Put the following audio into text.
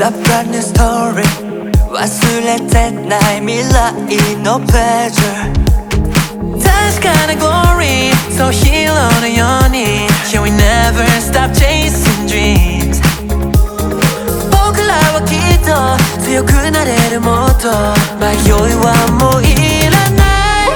A brand new story 忘れてない未来の pleasure 確かな glory So hero のように Here we never stop chasing dreams 僕らはきっと強くなれるもっと迷いはもう